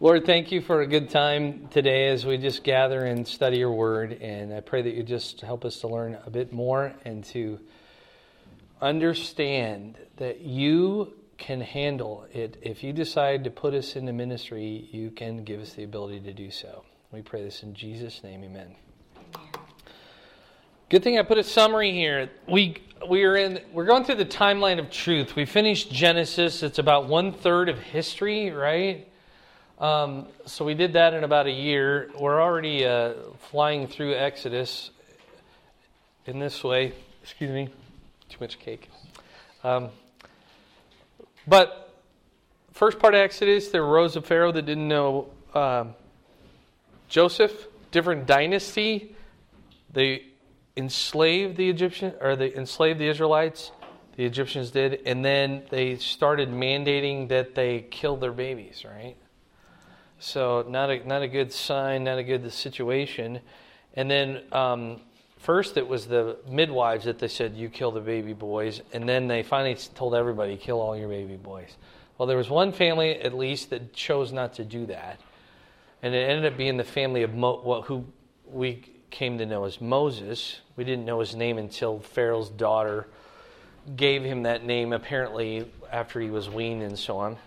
Lord, thank you for a good time today as we just gather and study your word. And I pray that you just help us to learn a bit more and to understand that you can handle it. If you decide to put us into ministry, you can give us the ability to do so. We pray this in Jesus' name, amen. Good thing I put a summary here. We're going through the timeline of truth. We finished Genesis. It's about 1/3 of history, right? So we did that in about a year. We're already flying through Exodus in this way. Excuse me, too much cake. But first part of Exodus, there arose a Pharaoh that didn't know Joseph, different dynasty. They enslaved the Egyptians, or they enslaved the Israelites. The Egyptians did, and then they started mandating that they kill their babies, right? So not a good sign, not a good situation. And then first it was the midwives that they said, you kill the baby boys. And then they finally told everybody, kill all your baby boys. Well, there was one family at least that chose not to do that. And it ended up being the family of who we came to know as Moses. We didn't know his name until Pharaoh's daughter gave him that name, apparently after he was weaned and so on.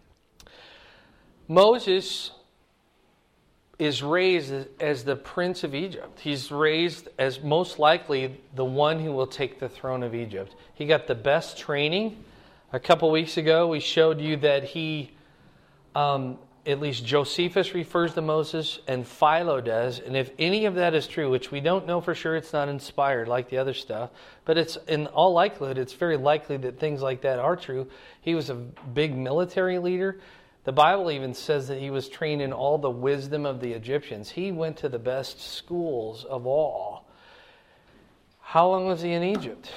Moses is raised as the prince of Egypt. He's raised as most likely the one who will take the throne of Egypt. He got the best training. A couple weeks ago, we showed you that he, at least Josephus refers to Moses and Philo does. And if any of that is true, which we don't know for sure, it's not inspired like the other stuff, but it's in all likelihood, it's very likely that things like that are true. He was a big military leader. The Bible even says that he was trained in all the wisdom of the Egyptians. He went to the best schools of all. How long was he in Egypt?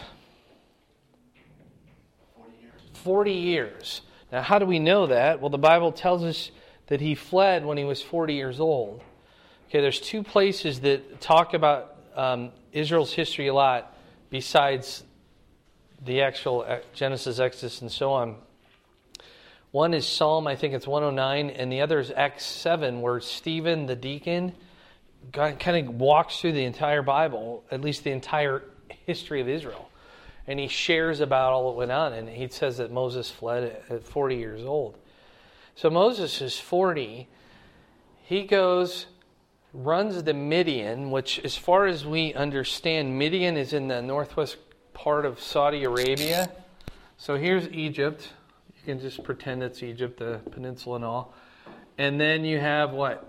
40 years. 40 years. Now, how do we know that? Well, the Bible tells us that he fled when he was 40 years old. Okay, there's two places that talk about Israel's history a lot besides the actual Genesis, Exodus, and so on. One is Psalm, I think it's 109, and the other is Acts 7, where Stephen, the deacon, kind of walks through the entire Bible, at least the entire history of Israel. And he shares about all that went on, and he says that Moses fled at 40 years old. So Moses is 40. He goes, runs the Midian, which as far as we understand, Midian is in the northwest part of Saudi Arabia. So here's Egypt. You can just pretend it's Egypt, the peninsula and all. And then you have what?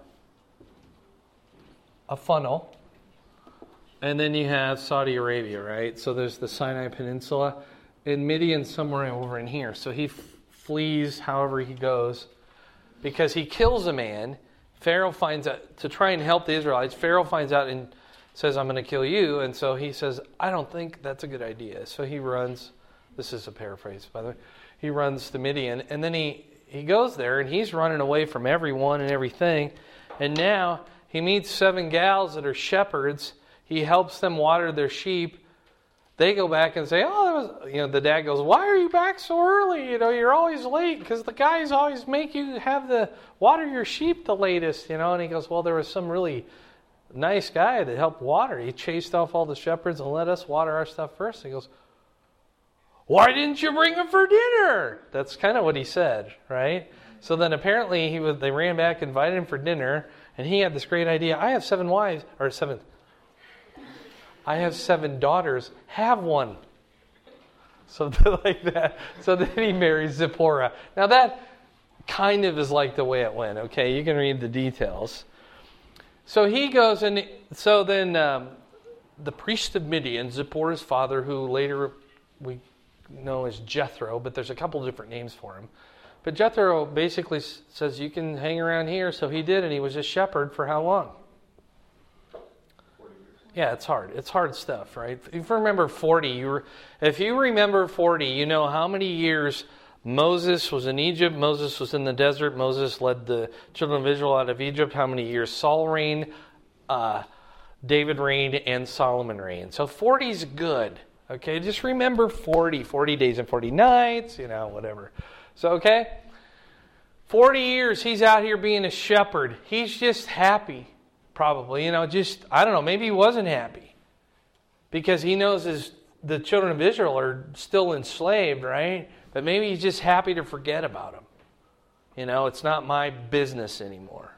A funnel. And then you have Saudi Arabia, right? So there's the Sinai Peninsula. And Midian's somewhere over in here. So he flees however he goes because he kills a man. Pharaoh finds out, to try and help the Israelites, Pharaoh finds out and says, I'm going to kill you. And so he says, I don't think that's a good idea. So he runs. This is a paraphrase, by the way. He runs to Midian, and then he goes there, and he's running away from everyone and everything. And now he meets 7 gals that are shepherds. He helps them water their sheep. They go back and say, the dad goes, why are you back so early? You're always late because the guys always make you have the water your sheep the latest, And he goes, well, there was some really nice guy that helped water. He chased off all the shepherds and let us water our stuff first. He goes, why didn't you bring him for dinner? That's kind of what he said, right? So then apparently they ran back, invited him for dinner, and he had this great idea. I have 7 daughters. Have one. Something like that. So then he marries Zipporah. Now that kind of is like the way it went, okay? You can read the details. So he goes, and so then the priest of Midian, Zipporah's father, who later we know as Jethro, but there's a couple different names for him. But Jethro basically says, you can hang around here. So he did, and he was a shepherd for how long? 40 years. Yeah, it's hard. It's hard stuff, right? If you remember 40, you know how many years Moses was in Egypt, Moses was in the desert, Moses led the children of Israel out of Egypt, how many years Saul reigned, David reigned, and Solomon reigned. So 40 is good. Okay, just remember 40 days and 40 nights, whatever. So, okay. 40 years he's out here being a shepherd. He's just happy, probably. I don't know, maybe he wasn't happy. Because he knows the children of Israel are still enslaved, right? But maybe he's just happy to forget about them. It's not my business anymore.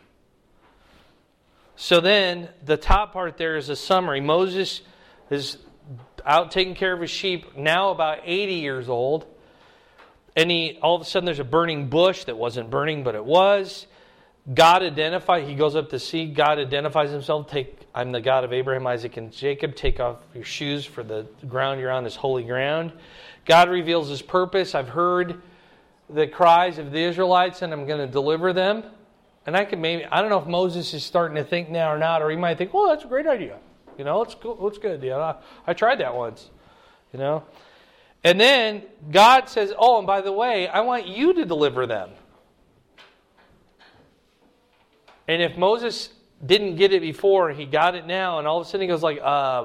So then, the top part there is a summary. Moses is out taking care of his sheep, now about 80 years old. And all of a sudden there's a burning bush that wasn't burning, but it was. He goes up to see. God identifies himself. I'm the God of Abraham, Isaac, and Jacob. Take off your shoes, for the ground you're on is holy ground. God reveals his purpose. I've heard the cries of the Israelites, and I'm going to deliver them. And I don't know if Moses is starting to think now or not, or he might think, well, that's a great idea. It's good. I tried that once. And then God says, oh, and by the way, I want you to deliver them. And if Moses didn't get it before, he got it now, and all of a sudden he goes like,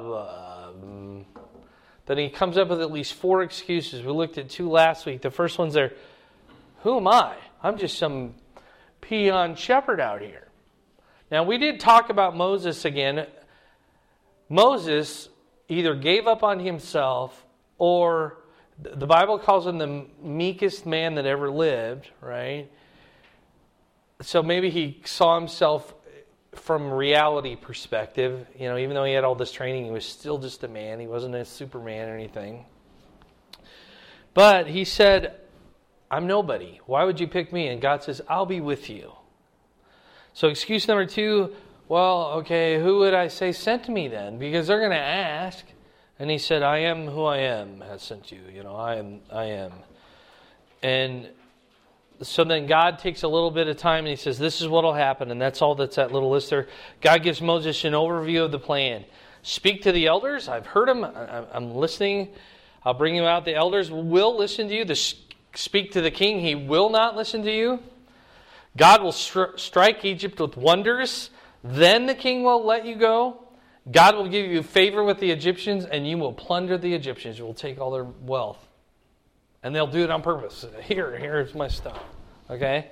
then he comes up with at least 4 excuses. We looked at 2 last week. The first one's there, who am I? I'm just some peon shepherd out here. Now, we did talk about Moses again. Moses either gave up on himself, or the Bible calls him the meekest man that ever lived, right? So maybe he saw himself from reality perspective. Even though he had all this training, he was still just a man. He wasn't a Superman or anything. But he said, I'm nobody. Why would you pick me? And God says, I'll be with you. So excuse number 2, well, okay, who would I say sent me then? Because they're going to ask. And he said, I am who I am has sent you. I am. And so then God takes a little bit of time and he says, this is what will happen. And that's all that's that little list there. God gives Moses an overview of the plan. Speak to the elders. I've heard them. I'm listening. I'll bring you out. The elders will listen to you. Speak to the king. He will not listen to you. God will strike Egypt with wonders. Then the king will let you go. God will give you favor with the Egyptians, and you will plunder the Egyptians. You will take all their wealth. And they'll do it on purpose. Here's my stuff. Okay?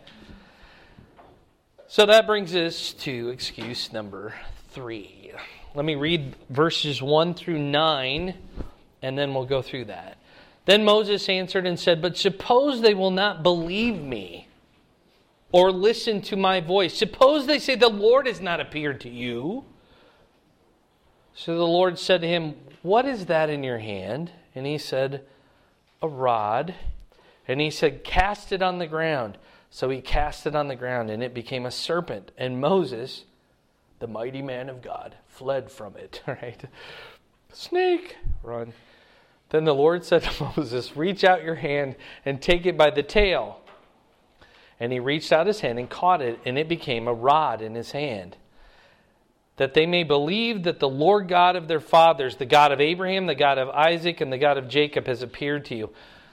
So that brings us to excuse number 3. Let me read verses 1 through 9, and then we'll go through that. Then Moses answered and said, but suppose they will not believe me or listen to my voice. Suppose they say, the Lord has not appeared to you. So the Lord said to him, what is that in your hand? And he said, a rod. And he said, cast it on the ground. So he cast it on the ground, and it became a serpent. And Moses, the mighty man of God, fled from it. Right? Snake, run. Then the Lord said to Moses, reach out your hand and take it by the tail. And he reached out his hand and caught it, and it became a rod in his hand. That they may believe that the Lord God of their fathers, the God of Abraham, the God of Isaac, and the God of Jacob has appeared to you.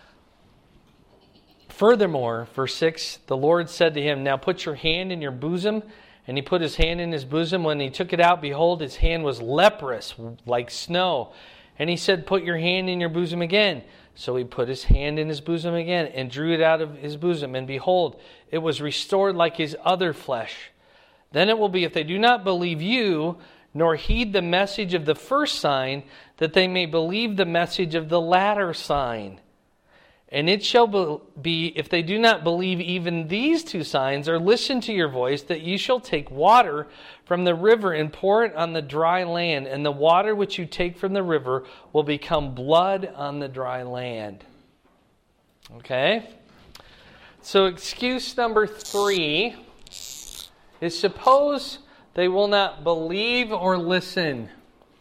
Furthermore, verse 6, the Lord said to him, now put your hand in your bosom. And he put his hand in his bosom. When he took it out, behold, his hand was leprous, like snow. And he said, put your hand in your bosom again. So he put his hand in his bosom again and drew it out of his bosom. And behold, it was restored like his other flesh. Then it will be, if they do not believe you, nor heed the message of the first sign, that they may believe the message of the latter sign. And it shall be, if they do not believe even these 2 signs, or listen to your voice, that you shall take water from the river and pour it on the dry land, and the water which you take from the river will become blood on the dry land. Okay? So excuse number 3 is, suppose they will not believe or listen.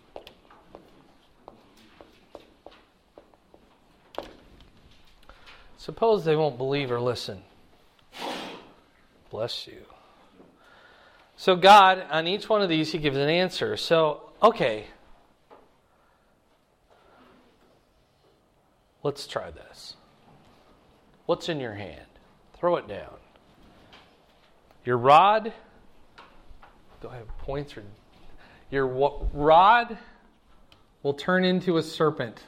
Suppose they won't believe or listen. Bless you. So God, on each one of these, He gives an answer. So, okay. Let's try this. What's in your hand? Throw it down. Your rod. Do I have points? Or your rod will turn into a serpent.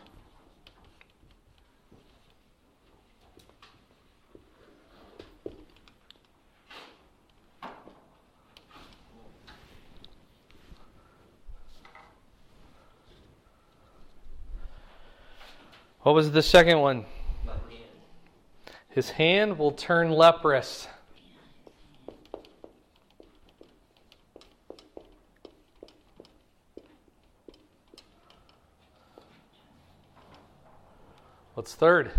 What was the second one? My hand. His hand will turn leprous. What's third?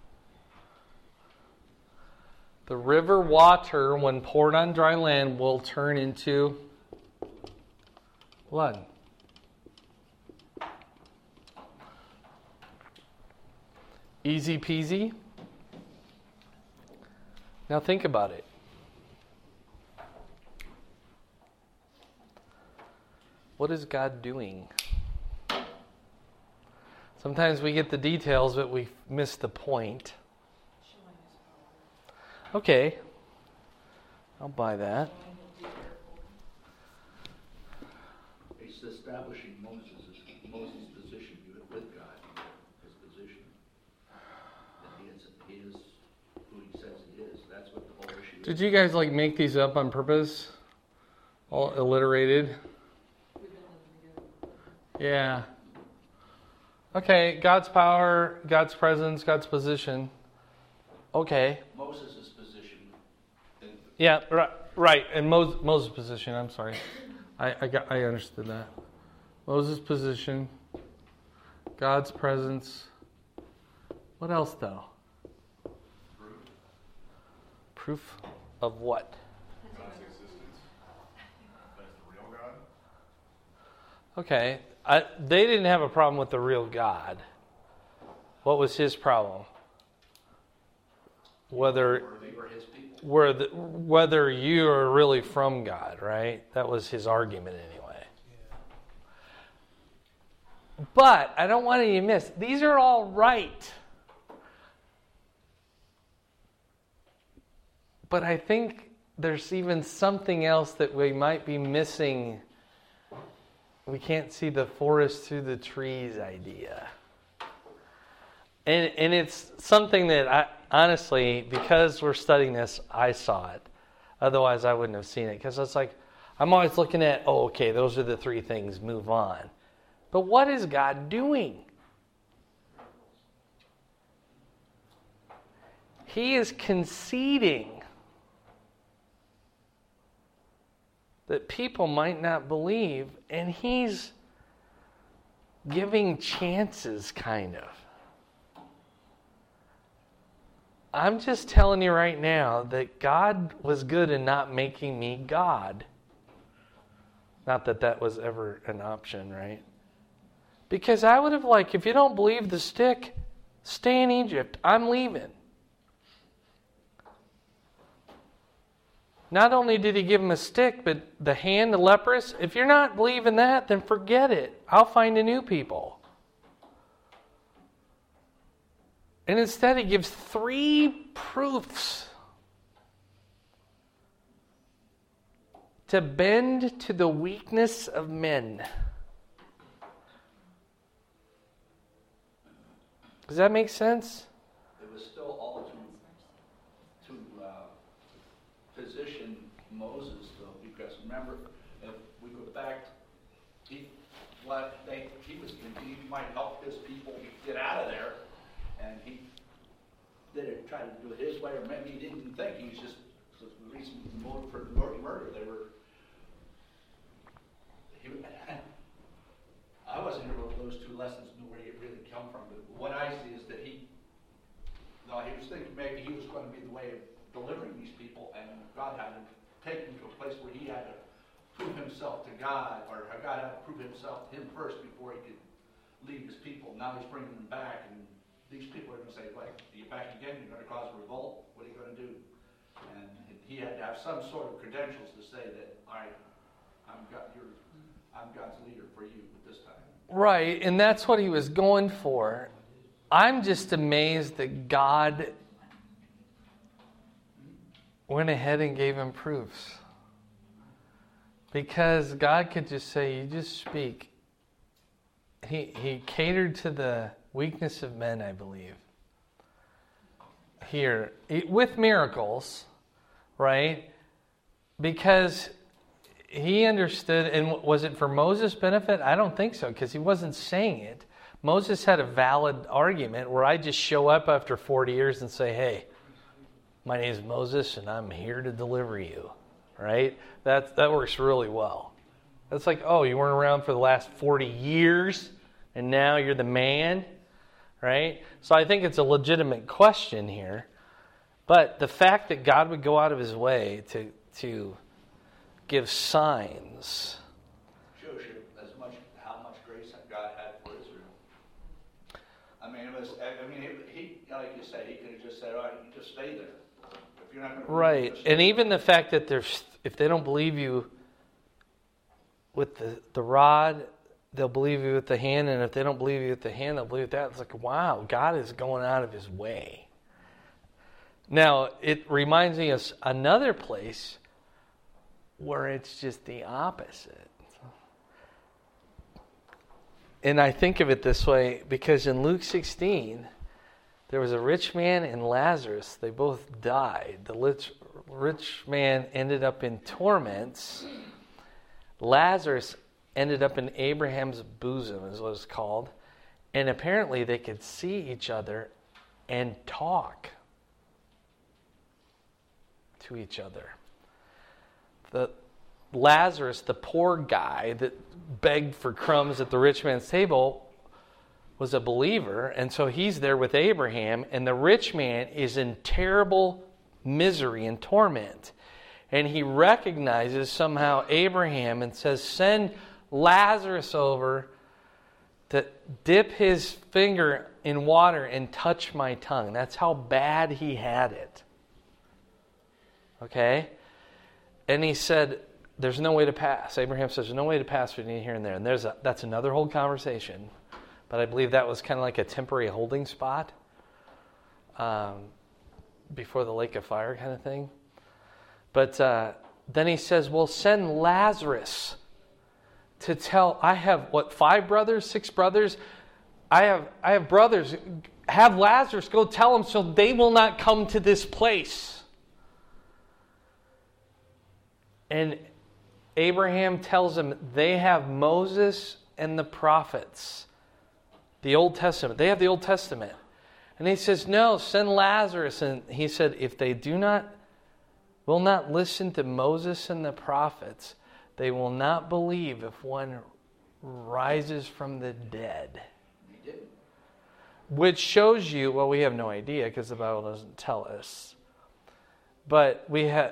The river water, when poured on dry land, will turn into blood. Easy peasy. Now think about it. What is God doing? Sometimes we get the details, but we miss the point. Okay. I'll buy that. He's establishing Moses' position with God, his position. That he is who he says he is. That's what the whole issue is. Did you guys make these up on purpose? All alliterated? Yeah. Okay, God's power, God's presence, God's position. Okay. Moses' position. Yeah, right. And Moses' position, I'm sorry. I understood that. Moses' position, God's presence. What else, though? Proof of what? God's existence. That's the real God. Okay. They didn't have a problem with the real God. What was his problem? Whether you are really from God, right? That was his argument anyway. But I don't want you to miss, these are all right. But I think there's even something else that we might be missing. We can't see the forest through the trees idea. And it's something that I honestly, because we're studying this, I saw it. Otherwise, I wouldn't have seen it. Because it's like, I'm always looking at, okay, those are the three things, move on. But what is God doing? He is conceding that people might not believe, and he's giving chances, kind of. I'm just telling you right now that God was good in not making me God. Not that that was ever an option, right? Because I would have if you don't believe the stick, stay in Egypt. I'm leaving. Not only did he give him a stick, but the hand, the leprous. If you're not believing that, then forget it. I'll find a new people. And instead he gives 3 proofs to bend to the weakness of men. Does that make sense? It was still all to position Moses, though, because remember, if we go back, he might help his people get out of there, and he did it, tried to do it his way, or maybe he didn't think he was just the reason for the murder. I wasn't here with those 2 lessons, knew where it really come from, but what I see is that he was thinking maybe he was going to be the way of delivering these people, and God had to take him to a place where he had to prove himself to God, or God had to prove himself to him first before he could lead his people. Now he's bringing them back, and these people are going to say, are you back again? You're going to cause a revolt? What are you going to do? And he had to have some sort of credentials to say that, all right, I'm God's leader for you at this time. Right, and that's what he was going for. I'm just amazed that God went ahead and gave him proofs. Because God could just say, you just speak. He catered to the weakness of men, I believe. Here, with miracles, right? Because he understood, and was it for Moses' benefit? I don't think so, because he wasn't saying it. Moses had a valid argument where I just show up after 40 years and say, hey, my name is Moses and I'm here to deliver you, right? That works really well. That's like, oh, you weren't around for the last 40 years and now you're the man, right? So I think it's a legitimate question here. But the fact that God would go out of his way to give signs shows you how much grace that God had for Israel. I mean, he like you said, he could have just said, all right, you just stay there. If you're not going to right. And even the fact that if they don't believe you with the rod, they'll believe you with the hand, and if they don't believe you with the hand, they'll believe with that. It's like, wow, God is going out of his way. Now, it reminds me of another place where it's just the opposite. And I think of it this way because in Luke 16, there was a rich man and Lazarus. They both died. The rich man ended up in torments. Lazarus ended up in Abraham's bosom, is what it's called. And apparently they could see each other and talk to each other. The Lazarus, the poor guy that begged for crumbs at the rich man's table, was a believer, and so he's there with Abraham, and the rich man is in terrible misery and torment. And he recognizes somehow Abraham and says, send Lazarus over to dip his finger in water and touch my tongue. That's how bad he had it. Okay? And he said, there's no way to pass. Abraham says, there's no way to pass between here and there. And that's another whole conversation. But I believe that was kind of like a temporary holding spot before the lake of fire kind of thing. But then he says, well, send Lazarus to tell, I have, 5 brothers, 6 brothers? I have brothers. Have Lazarus go tell them so they will not come to this place. And Abraham tells them they have Moses and the prophets, the Old Testament. They have the Old Testament. And he says, no, send Lazarus. And he said, if they will not listen to Moses and the prophets, they will not believe if one rises from the dead. He did. Which shows you, well, we have no idea because the Bible doesn't tell us. But we have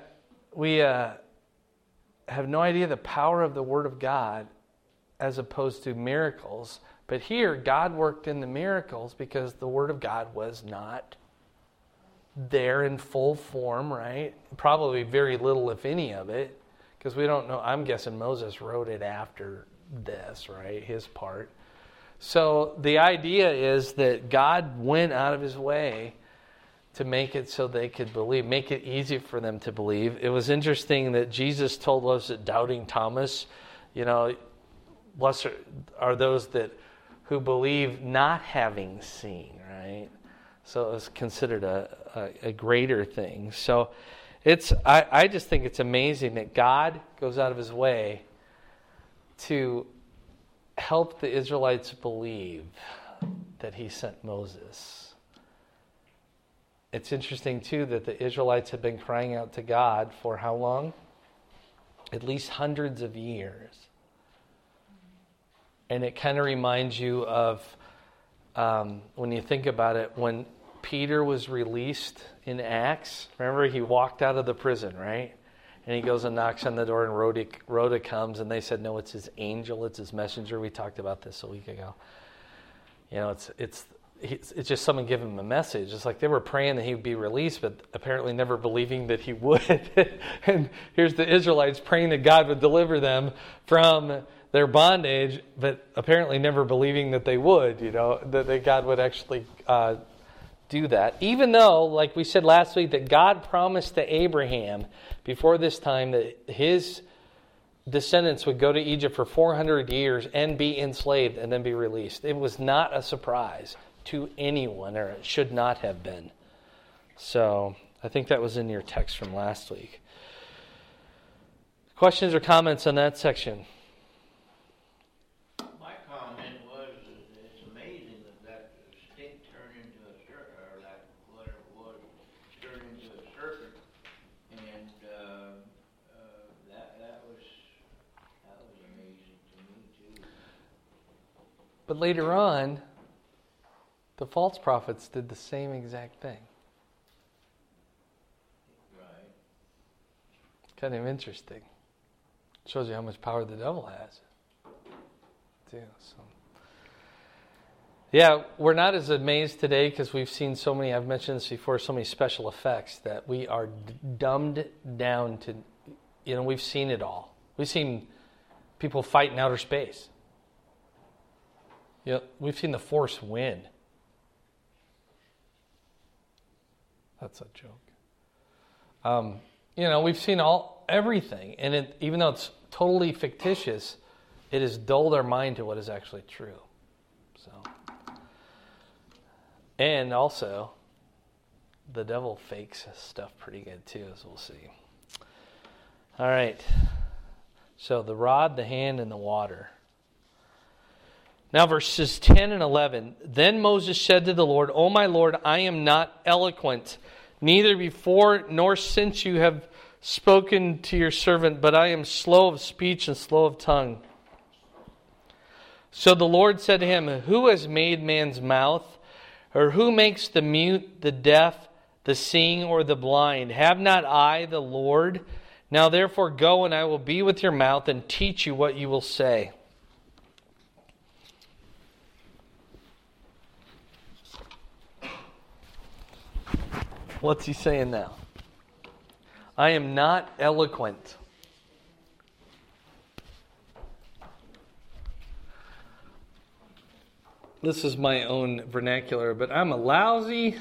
no idea the power of the Word of God as opposed to miracles. But here, God worked in the miracles because the Word of God was not there in full form, right? Probably very little, if any, of it. Because we don't know. I'm guessing Moses wrote it after this, right? His part. So the idea is that God went out of his way to make it so they could believe, make it easy for them to believe. It was interesting that Jesus told us that doubting Thomas, blessed are those who believe not having seen, right? So it was considered a greater thing. So I just think it's amazing that God goes out of his way to help the Israelites believe that he sent Moses. It's interesting, too, that the Israelites have been crying out to God for how long? At least hundreds of years. And it kind of reminds you of, when you think about it, when Peter was released in Acts. Remember, he walked out of the prison, right? And he goes and knocks on the door, and Rhoda comes, and they said, no, it's his angel, it's his messenger. We talked about this a week ago. It's just someone giving him a message. It's like they were praying that he would be released, but apparently never believing that he would. And here's the Israelites praying that God would deliver them from their bondage, but apparently never believing that they would, that God would actually do that. Even though, like we said last week, that God promised to Abraham before this time that his descendants would go to Egypt for 400 years and be enslaved and then be released. It was not a surprise to anyone, or it should not have been. So I think that was in your text from last week. Questions or comments on that section? My comment was that it's amazing But later on, the false prophets did the same exact thing. Right. Kind of interesting. Shows you how much power the devil has. Too, so. Yeah, we're not as amazed today because we've seen so many, I've mentioned this before, so many special effects that we are dumbed down to, we've seen it all. We've seen people fight in outer space. We've seen the Force win. That's a joke. We've seen everything, and even though it's totally fictitious, it has dulled our mind to what is actually true. So, and also, the devil fakes stuff pretty good too, as we'll see. All right. So the rod, the hand, and the water. Now verses 10 and 11. Then Moses said to the Lord, O my Lord, I am not eloquent, neither before nor since you have spoken to your servant, but I am slow of speech and slow of tongue. So the Lord said to him, Who has made man's mouth? Or who makes the mute, the deaf, the seeing, or the blind? Have not I, the Lord? Now therefore go, and I will be with your mouth and teach you what you will say. What's he saying now? I am not eloquent. This is my own vernacular, but I'm a lousy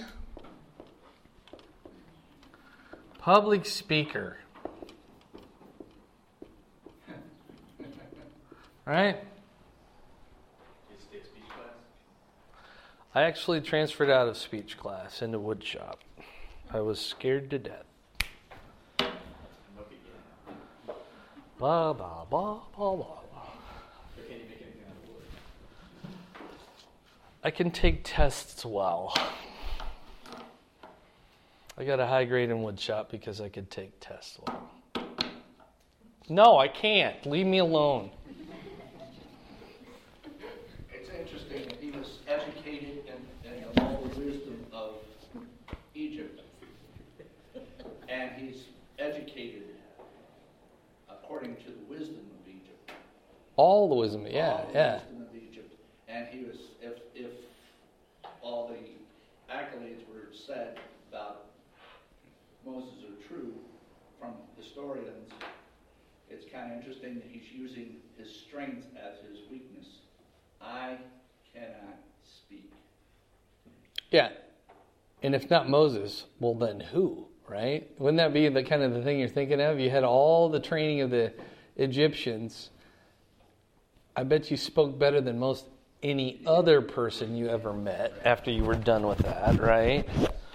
public speaker. Right? I actually transferred out of speech class into wood shop. I was scared to death. Blah, blah, blah, blah, blah. I can take tests well. I got a high grade in wood shop because I could take tests well. No, I can't. Leave me alone. It's interesting that he was educated in all the wisdom of Egypt. And he's educated according to the wisdom of Egypt. All the wisdom, yeah. Wisdom of Egypt. And he was, if all the accolades were said about Moses are true from historians, it's kind of interesting that he's using his strength as his weakness. I cannot speak. Yeah. And if not Moses, well then who, right? Wouldn't that be the kind of the thing you're thinking of? You had all the training of the Egyptians. I bet you spoke better than most any other person you ever met after you were done with that, right?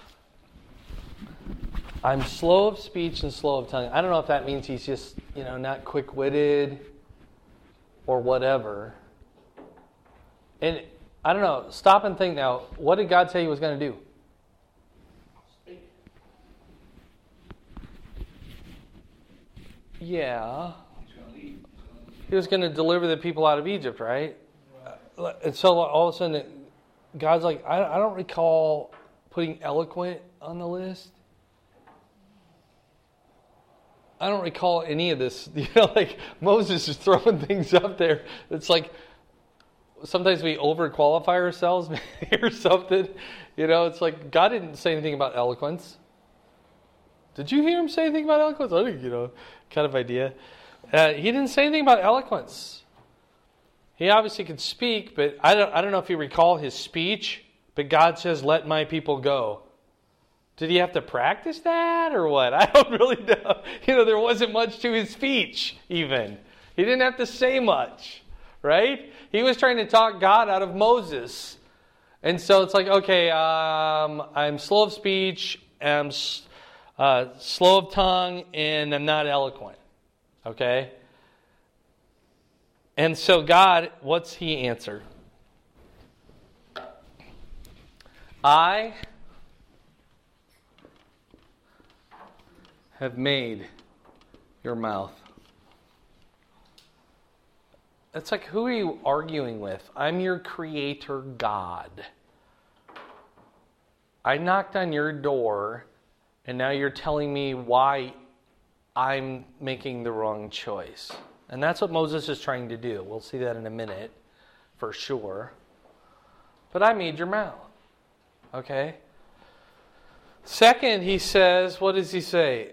I'm slow of speech and slow of tongue. I don't know if that means he's just, not quick-witted or whatever. And I don't know, stop and think now, what did God say he was going to do? Speak. Yeah. He's going to lead. He was going to deliver the people out of Egypt, right? And so all of a sudden, God's like, I don't recall putting eloquent on the list. I don't recall any of this. Like Moses is throwing things up there. It's like sometimes we overqualify ourselves or something. It's like God didn't say anything about eloquence. Did you hear him say anything about eloquence? I think, kind of idea. He didn't say anything about eloquence. He obviously could speak, but I don't know if you recall his speech, but God says, let my people go. Did he have to practice that or what? I don't really know. There wasn't much to his speech even. He didn't have to say much, right? He was trying to talk God out of Moses. And so it's like, okay, I'm slow of speech, I'm slow of tongue, and I'm not eloquent. Okay? And so God, what's he answer? I have made your mouth. It's like, who are you arguing with? I'm your creator God. I knocked on your door, and now you're telling me why I'm making the wrong choice. And that's what Moses is trying to do. We'll see that in a minute, for sure. But I made your mouth. Okay? Second, he says, what does he say?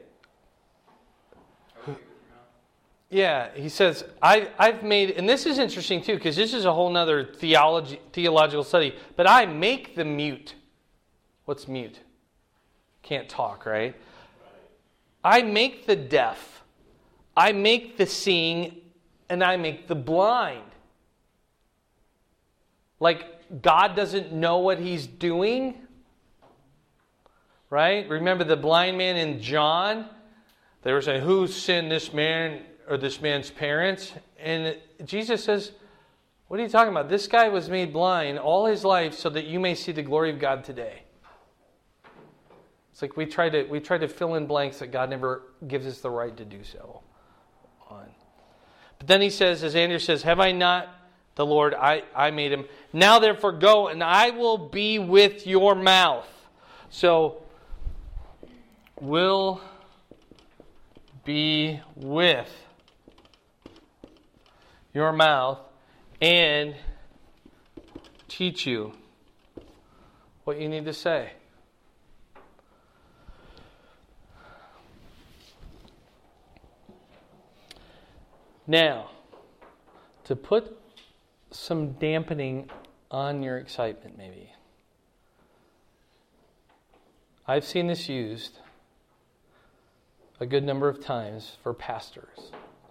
Yeah, he says, I've made, and this is interesting too, because this is a whole other theological study, but I make the mute. What's mute? Can't talk, right? I make the deaf. I make the seeing, and I make the blind. Like, God doesn't know what he's doing? Right? Remember the blind man in John? They were saying, who sinned, this man or this man's parents? And Jesus says, what are you talking about? This guy was made blind all his life so that you may see the glory of God today. It's like we try to fill in blanks that God never gives us the right to do so on. But then he says, as Andrew says, have I not the Lord, I made him. Now therefore go, and I will be with your mouth. So, will be with your mouth and teach you what you need to say. Now, to put some dampening on your excitement, maybe. I've seen this used a good number of times for pastors.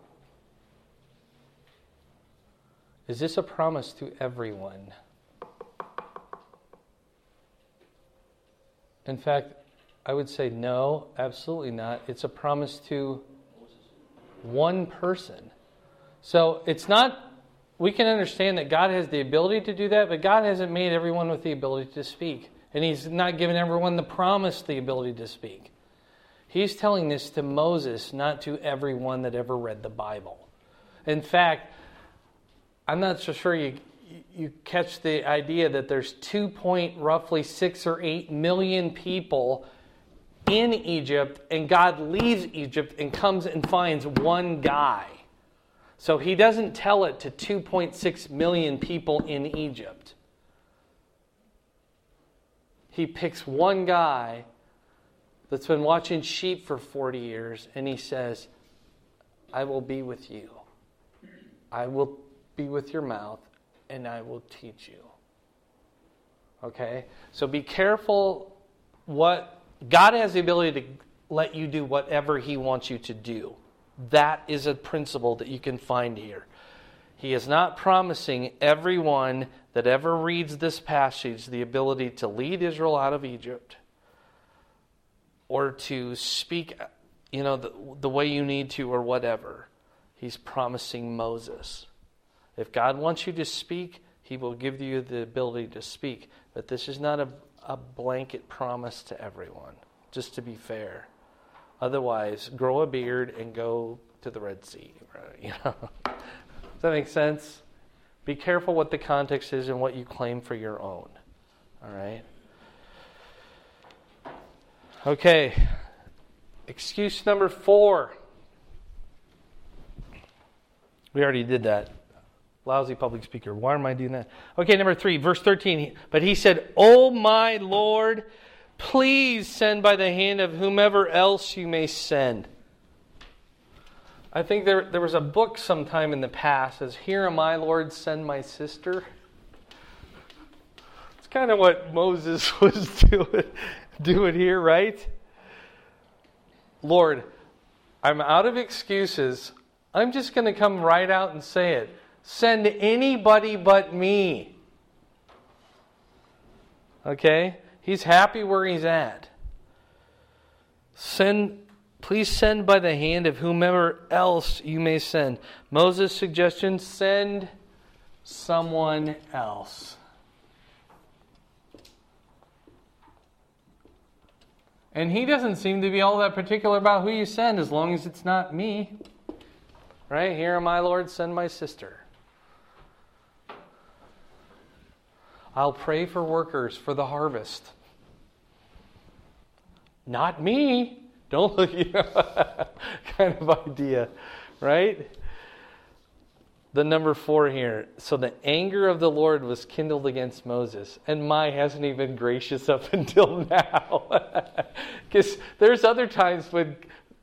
Is this a promise to everyone? In fact, I would say no, absolutely not. It's a promise to one person. So it's not, we can understand that God has the ability to do that, but God hasn't made everyone with the ability to speak. And he's not given everyone the promise the ability to speak. He's telling this to Moses, not to everyone that ever read the Bible. In fact, I'm not so sure you catch the idea that there's roughly 6 or 8 million people in Egypt, and God leaves Egypt and comes and finds one guy. So he doesn't tell it to 2.6 million people in Egypt. He picks one guy that's been watching sheep for 40 years, and he says, I will be with you. I will be with your mouth, and I will teach you. Okay? So be careful what... God has the ability to let you do whatever he wants you to do. That is a principle that you can find here. He is not promising everyone that ever reads this passage the ability to lead Israel out of Egypt or to speak, the way you need to or whatever. He's promising Moses. If God wants you to speak, he will give you the ability to speak. But this is not a blanket promise to everyone, just to be fair. Otherwise, grow a beard and go to the Red Sea. Does that make sense? Be careful what the context is and what you claim for your own. All right? Okay. Excuse number 4. We already did that. Lousy public speaker. Why am I doing that? Okay, number 3, verse 13. But he said, "O my Lord, please send by the hand of whomever else you may send." I think there was a book sometime in the past as "Here am I, Lord, send my sister." It's kind of what Moses was doing here, right? Lord, I'm out of excuses. I'm just going to come right out and say it. Send anybody but me. Okay? He's happy where he's at. Please send by the hand of whomever else you may send. Moses' suggestion, send someone else. And he doesn't seem to be all that particular about who you send as long as it's not me. Right? Here am I, Lord, send my sister. I'll pray for workers for the harvest. Not me. Don't look, kind of idea, right? The number 4 here. So the anger of the Lord was kindled against Moses. And hasn't he been gracious up until now? Because there's other times when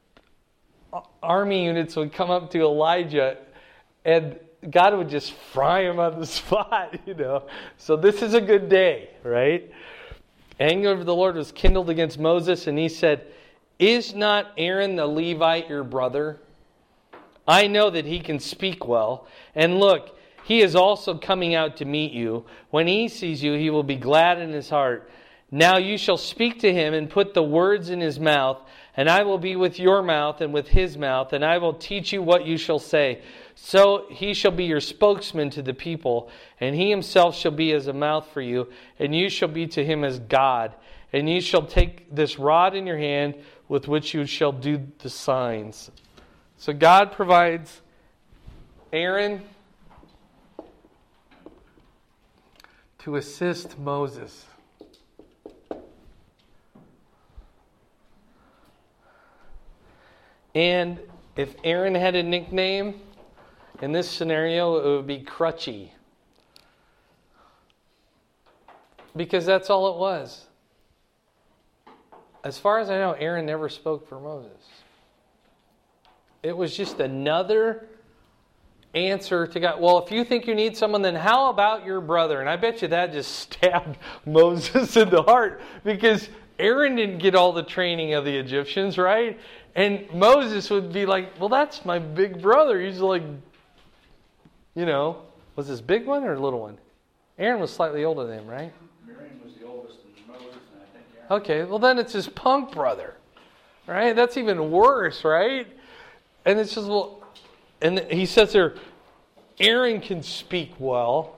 army units would come up to Elijah and God would just fry him on the spot, So this is a good day, right? Anger of the Lord was kindled against Moses, and he said, "Is not Aaron the Levite your brother? I know that he can speak well. And look, he is also coming out to meet you. When he sees you, he will be glad in his heart. Now you shall speak to him and put the words in his mouth, and I will be with your mouth and with his mouth, and I will teach you what you shall say. So he shall be your spokesman to the people, and he himself shall be as a mouth for you, and you shall be to him as God. And you shall take this rod in your hand with which you shall do the signs." So God provides Aaron to assist Moses. And if Aaron had a nickname, in this scenario, it would be Crutchy. Because that's all it was. As far as I know, Aaron never spoke for Moses. It was just another answer to God. Well, if you think you need someone, then how about your brother? And I bet you that just stabbed Moses in the heart, because Aaron didn't get all the training of the Egyptians, right? And Moses would be like, well, that's my big brother. He's like, was this big one or little one? Aaron was slightly older than him, right? Miriam was the oldest and Moses, and I think Aaron. Okay, well then it's his punk brother, right? That's even worse, right? And it's just, and he says there, Aaron can speak well.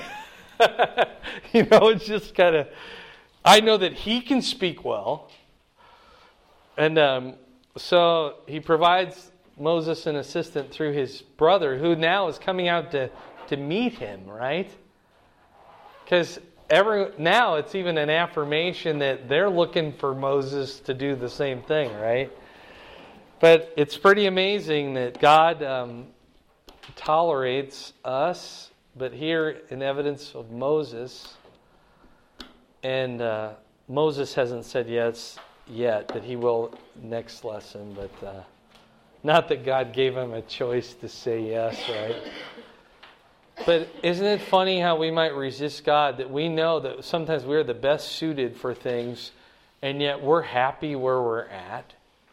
It's just kind of, I know that he can speak well. And so he provides Moses an assistant through his brother, who now is coming out to meet him, right? Because now it's even an affirmation that they're looking for Moses to do the same thing, right? But it's pretty amazing that God tolerates us, but here in evidence of Moses, and Moses hasn't said yes yet, but he will next lesson, but not that God gave him a choice to say yes, right? But isn't it funny how we might resist God, that we know that sometimes we're the best suited for things, and yet we're happy where we're at?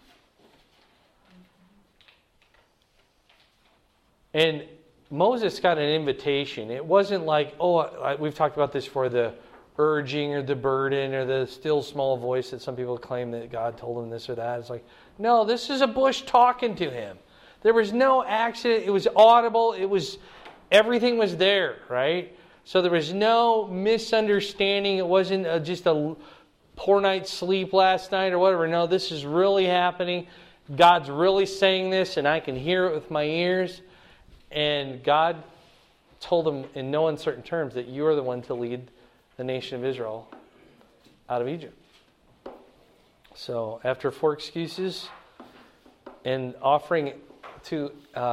And Moses got an invitation. It wasn't like, we've talked about this for the urging or the burden or the still small voice that some people claim that God told him this or that. It's like, no, this is a bush talking to him. There was no accident. It was audible. Everything was there, right? So there was no misunderstanding. It wasn't just a poor night's sleep last night or whatever. No, this is really happening. God's really saying this, and I can hear it with my ears. And God told him in no uncertain terms that you are the one to lead the nation of Israel out of Egypt. So after 4 excuses and offering to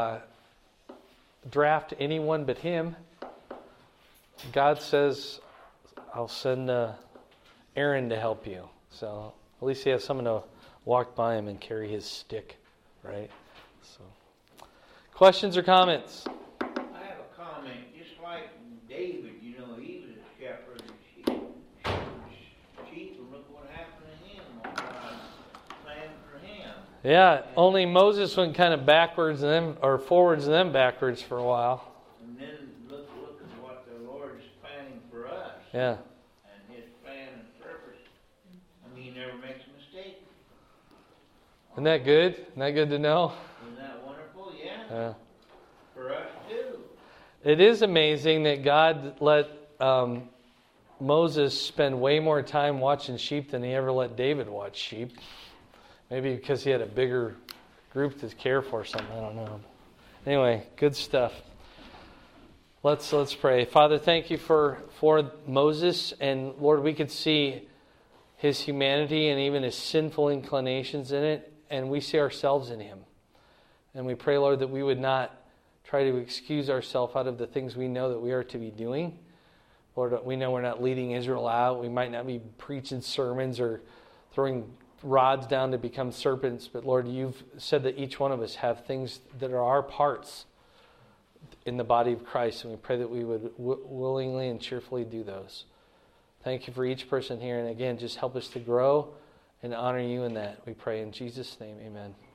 draft anyone but him, God says, I'll send Aaron to help you. So at least he has someone to walk by him and carry his stick, right? So, questions or comments? I have a comment. Just like David, he was a shepherd of sheep, and look what happened to him. What God planned for him. Yeah, only Moses went kind of backwards or forwards and then backwards for a while. And then look at what the Lord is planning for us. Yeah. And his plan and purpose. He never makes a mistake. Isn't that good? Isn't that good to know? Isn't that wonderful? Yeah. Yeah. For us too. It is amazing that God let Moses spend way more time watching sheep than he ever let David watch sheep. Maybe because he had a bigger group to care for or something. I don't know. Anyway, good stuff. Let's pray. Father, thank you for Moses, and Lord, we could see his humanity and even his sinful inclinations in it, and we see ourselves in him. And we pray, Lord, that we would not try to excuse ourselves out of the things we know that we are to be doing. Lord, we know we're not leading Israel out. We might not be preaching sermons or throwing rods down to become serpents, but Lord, you've said that each one of us have things that are our parts in the body of Christ, and we pray that we would willingly and cheerfully do those. Thank you for each person here, and again, just help us to grow and honor you in that. We pray in Jesus' name, amen.